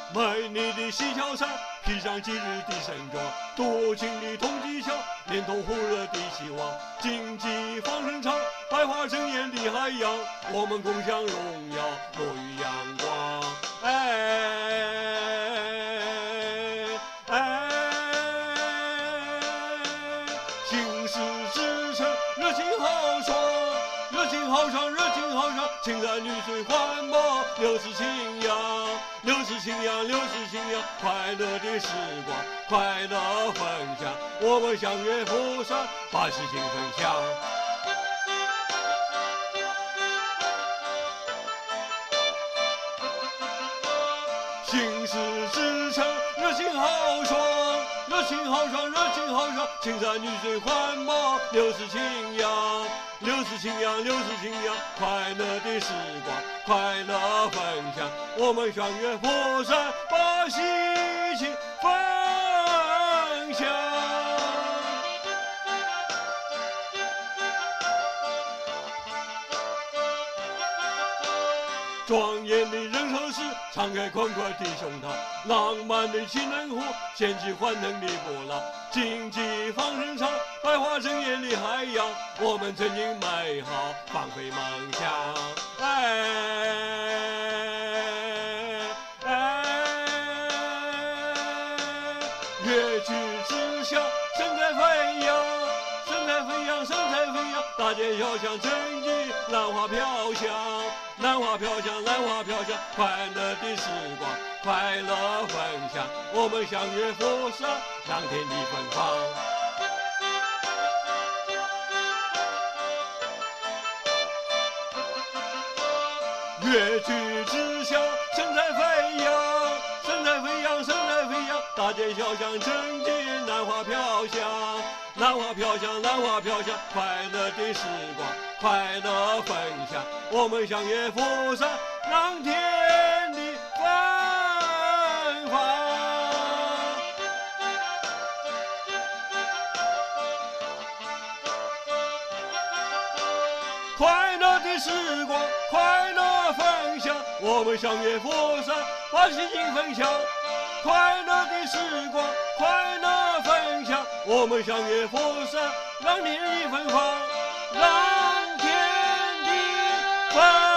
卖你的西樵衫，披上今日的盛装，多情的同济桥，连同火热的希望，竞技放声唱，百花争艳的海洋，我们共享荣耀，沐浴阳光。行驶之城，热情豪爽，热情豪爽，热情豪爽，青山绿水环抱，六世清扬，六世清扬，六世清扬，快乐的时光，快乐分享，我们相约佛山，把事情分享。行驶之城，热情豪爽，热情豪爽，热情豪爽，青山绿水环抱，六世清扬，六世清扬，六世清扬，快乐的时光，快乐分享，我们相约佛山，把喜庆分享。庄严的人和事，敞开宽阔的胸膛，浪漫的情人湖，掀起欢腾的波浪，竞技放声唱，百花争艳的海洋，我们曾经美好，放飞梦想。乐曲之响，神采飞扬，神采飞扬，神采飞扬，大街小巷争技，兰花飘香，兰花飘香，兰花飘香，快乐的时光，快乐分享，我们相约佛山，让天地芬芳。乐曲之响，神采飞扬，神采飞扬，神采飞扬，大街小巷争技，兰花飘香，兰花飘香，兰花飘香，快乐的时光，快乐分享，我们相约佛山，让天地芬芳。快乐的时光，快乐分享，我们相约佛山，把喜庆分享。快乐的时光，快乐分享，我们相约佛山，让天地芬芳，让天地芬芳。